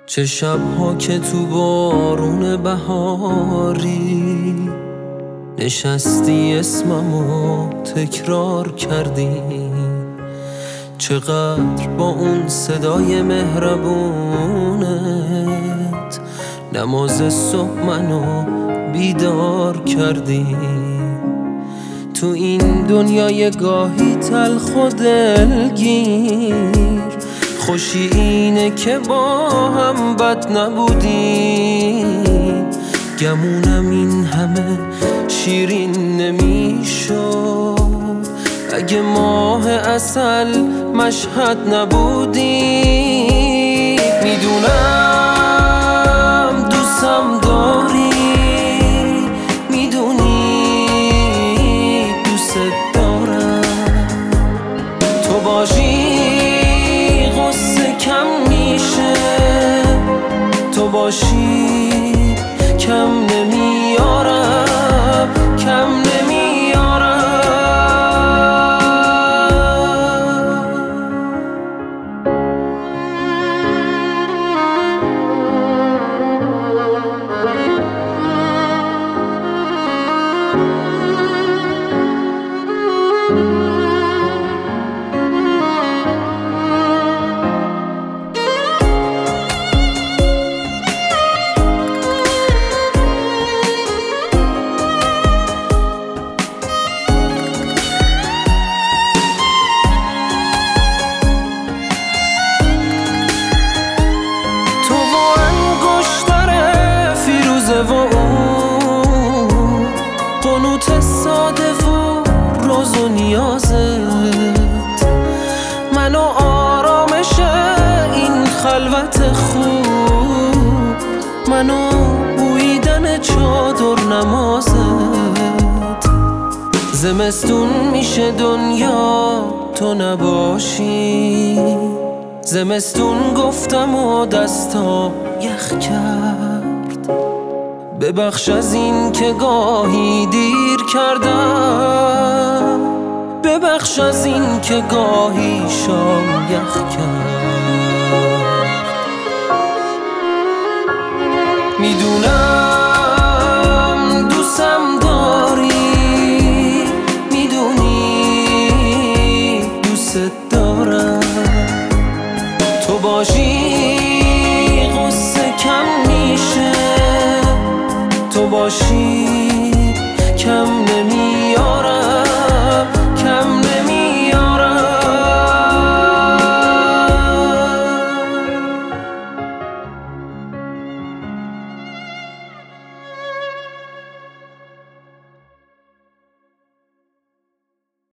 چه شب‌ها که تو بارون بهاری نشستی اسممو تکرار کردی، چقدر با اون صدای مهربونت نماز صبح منو بیدار کردی. تو این دنیای گاهی تلخ و دلگیر، خوشی اینه که با هم بد نبودیم. گمونم این همه شیرین نمیشد اگه ماه عسل مشهد نبودی. میدونم دوستم داری، میدونی دوست دارم، تو باشی غصه کم میشه، تو باشی کم نمیارم، کم نمیارم. و اون قنوت ساده و راز و نیازت، منو آرامش این خلوت خوب، منو بویدن چادر نمازت. زمستون میشه دنیا تو نباشی، زمستون گفتم و دستا یخ کرد. ببخش از این که گاهی دیر کردم، ببخش از این که گاهی شام یخ کرد. میدونم دوستم داری، میدونی دوست دارم، تو باشی غصه کم میشه، تو باشی کم